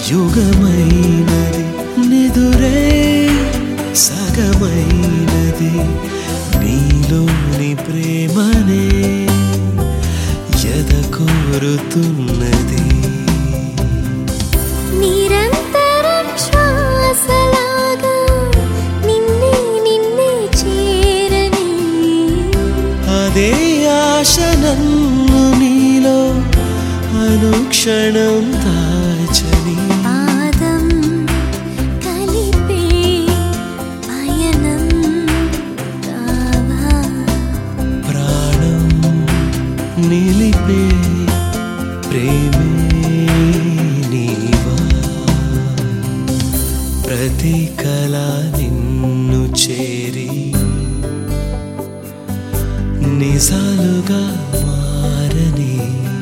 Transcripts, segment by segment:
యుగమైనది నిదురే సగమైనది నీలోని ప్రేమనే ఎద కోరుతున్నది నిరంతరం శ్వాసలాగా నిన్నే నిన్నే చేరని అదే ఆశ నన్ను నీలో అనుక్షణం దాచని పాదం కలిపే పయనం కావా ప్రాణం నిలిపే ప్రేమే నీవా ప్రతి కళ నిన్ను చేరి నిజాలుగా మారని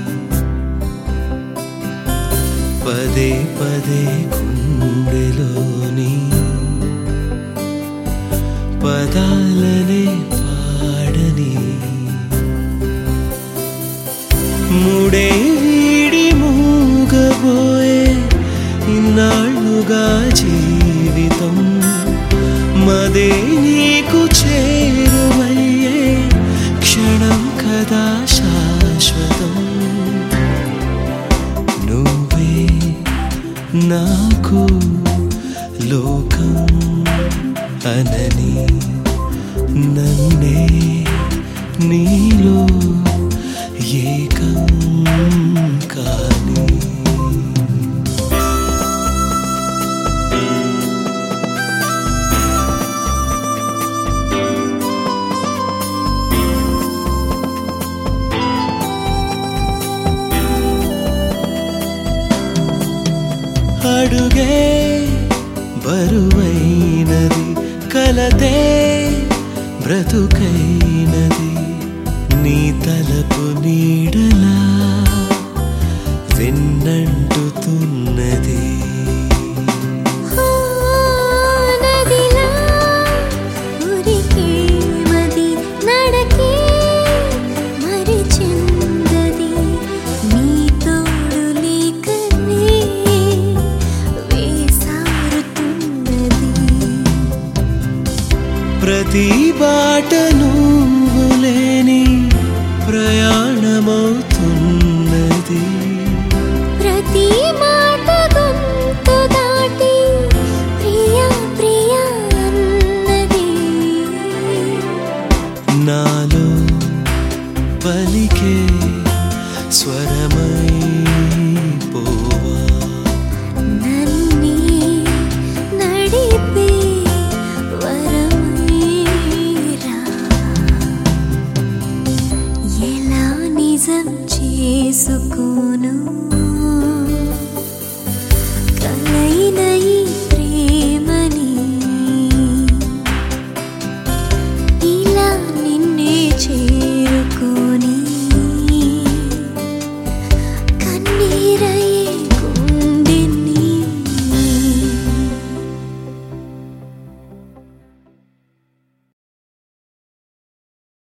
పదే పదే గుండెలోని పదాలనే పాడని ముడే వీడి మూగబోయే ఇన్నాళ్ళుగా జీవితం మదే నీకు చేరువయ్యే క్షణం కదా శాశ్వతం నువ్వే నాకు లోకం అనని నన్నే నీలో ఏకం కాని అడుగే బరువైనది కలతే బ్రతుకైనది నీ తలపు నీడలా వెన్నంటుతున్నది నదిలా ఉరికే మది నడకే మరిచిందది నీ తోడు లేకనే వేసారుతున్నది ప్రతి బాట నువ్వు లేని ప్రయాణమవుతున్నది ప్రతి మాట గొంతు దాటి ప్రియా ప్రియా అన్నది నాలో పలికే స్వరమై పోవా నన్నే నడిపే వరమై రా ఎలా నిజం చేసుకోను